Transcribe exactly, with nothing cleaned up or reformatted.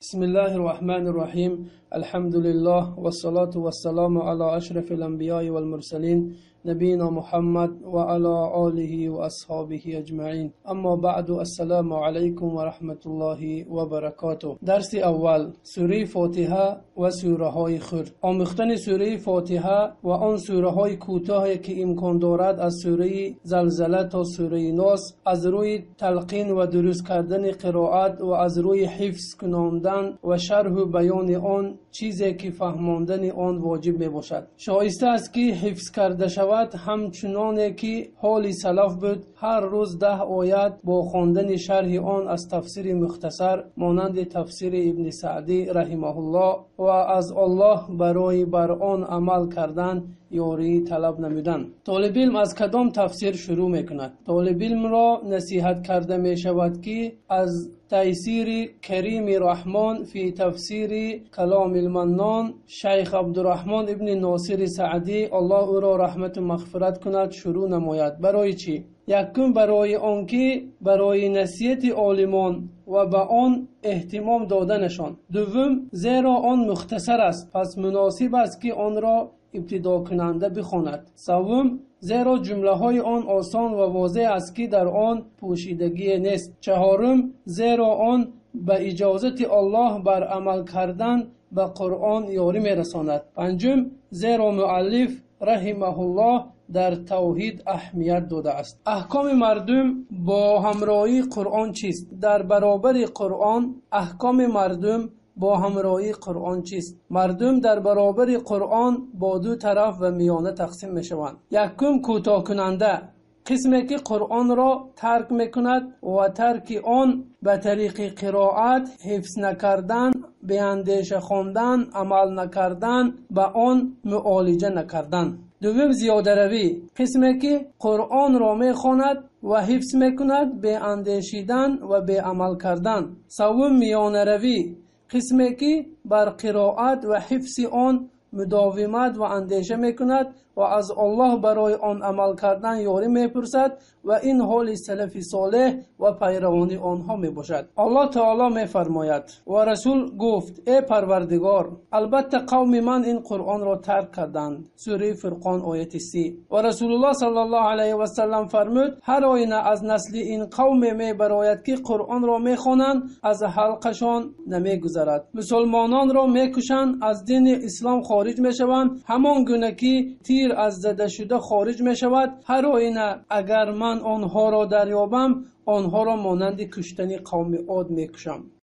بسم الله الرحمن الرحيم. الحمد لله والصلاة والسلام على أشرف الأنبياء والمرسلين نبينا محمد وعلى آله وأصحابه أجمعين. أما بعد، السلام عليكم ورحمة الله وبركاته. درس أول، سوره فاتحه و سوره های خرد. آموختن سوره فاتحه و آن سوره های کوتاهی که امکان دارد از سوره زلزله تا سوره ناس از روی تلقین و درست کردن قرائت و از روی حفظ کناندن و شرح و بیان آن چیزی که فهماندن آن واجب می باشد. شایسته است که حفظ کرده شود همچنانه که حال سلف بود. هر روز ده آیت با خواندن شرح آن از تفسیر مختصر مانند تفسیر ابن سعدی رحمه الله و از الله برای بر آن عمل کردن یاری طلب نمودن. طالب علم از کدام تفسیر شروع میکند؟ طالب علم را نصیحت کرده می شود که از تیسیر کریم رحمان فی تفسیر کلام المنان شیخ عبدالرحمن ابن ناصر سعدی الله او را رحمت و مغفرت کند شروع نماید. برای چی؟ یکم برای آنکه برای نصیحت عالمان و به آن اهتمام دادنشان. دوم زیرا آن مختصر است، پس مناسب است که آن را ابتدا کننده بخواند. سوم زیرا جمله های آن آسان و واضح است که در آن پوشیدگی نیست. چهارم زیرا آن به اجازت الله بر عمل کردن به قرآن یاری میرساند. پنجم زیرا مؤلف رحمه الله در توحید اهمیت داده است. احکام مردم با همراهی قرآن چیست؟ در برابر قرآن احکام مردم با همراهی قرآن چیست؟ مردم در برابر قرآن با دو طرف و میانه تقسیم می شوند. یکم کوتاه کننده، قسمی که قرآن را ترک میکند و ترک آن به طریق قرائت، حفظ نکردن، به اندیشه خواندن، عمل نکردن، به آن معالجه نکردن. دوم زیاده روی، قسمی که قرآن را میخواند و حفظ میکند به اندیشیدن و به عمل کردن. سوم میانه روی، قسمی که بر قرائت و حفظ آن مداومت و اندیشه میکند و از الله برای آن عمل کردن یاری میپرسد و این حال سلف صالح و پیروان آنها میباشد. الله تعالی میفرماید و رسول گفت ای پروردگار، البته قوم من این قرآن را ترک کردند. سوره فرقان آیت سی. و رسول الله صلی الله علیه و سلم فرمود هر آینه از نسل این قوم میبراید که قرآن را میخوانند از حلقشان نمیگذرد. مسلمانان را میکشند، از دین اسلام خارج میشوند، همان گونه که تیر از زده شده خارج می شود. هر آینه اگر من آنها را دریابم آنها را مانند کشتن قوم عاد می کشم.